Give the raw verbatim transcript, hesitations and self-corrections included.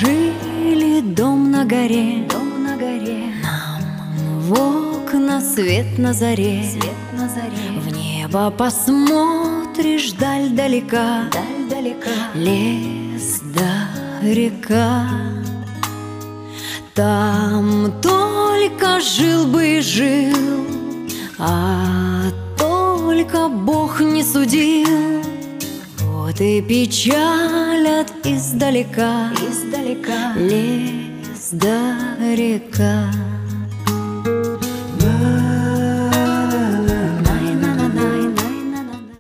Жили дом на горе, дом на горе. Нам в окна свет на заре, свет на заре. В небо посмотришь, даль далека, даль далека. Лес да река. Там только жил бы и жил, а только Бог не судил. Вот и печалят издалека, издалека. Лес да река.